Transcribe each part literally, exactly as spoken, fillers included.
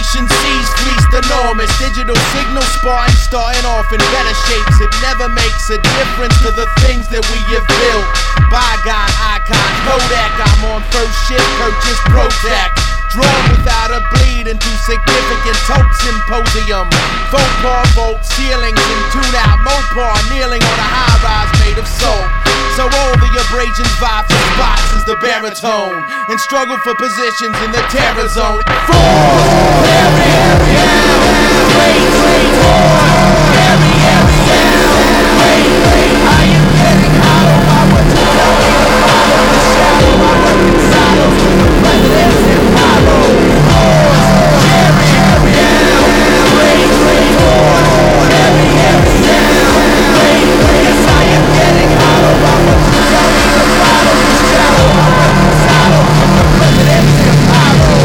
Operation Seas fleeced enormous. Digital signal Spartan starting off in better shapes. It never makes a difference to the things that we have built. Bygone icons, Kodak, I'm on first shift, purchase Protect. Drawn without a bleed into significant tote symposium. Faux par vault ceilings and tune out Mopar kneeling on a high rise made of salt. So all the abrasions vie for spots as the baritone and struggle for positions in the terror zone. Force, carry, carry out, wait, wait, force, carry, carry out, wait, wait. I am getting hollow by what you tell me to follow the shadow. I work in silos with the presidents and pyro. Force, carry, carry out, wait, wait, force, carry, carry out, wait, wait. Yes, I am getting hollow by what you tell me to follow the shadow. I work in silos with the presidents and pyro.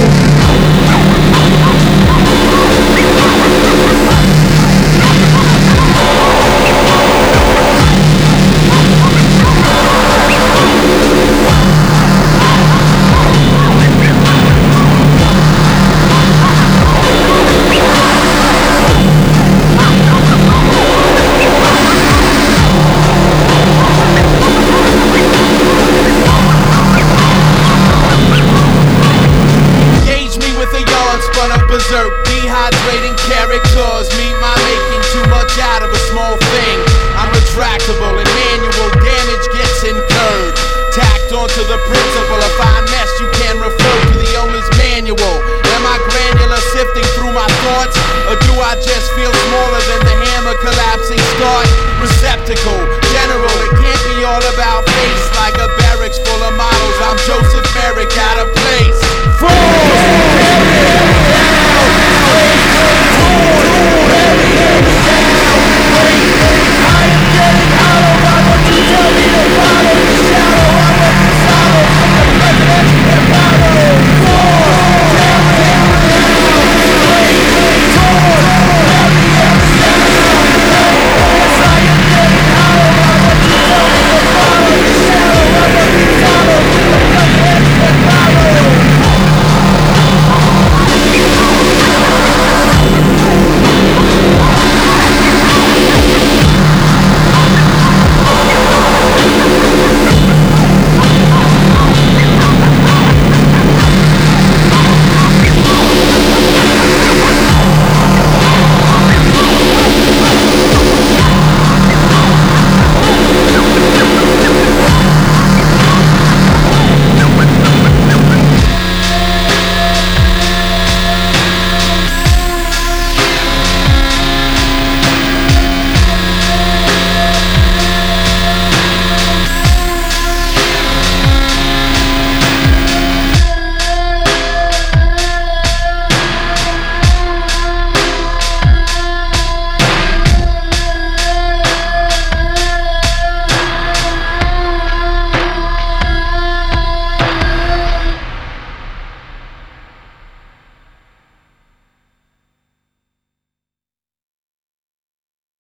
Berserk, dehydrating characters. Meet my making too much out of a small thing. I'm retractable and manual damage gets incurred. Tacked onto the principle, a fine mess you can refer to the owner's manual. Am I grand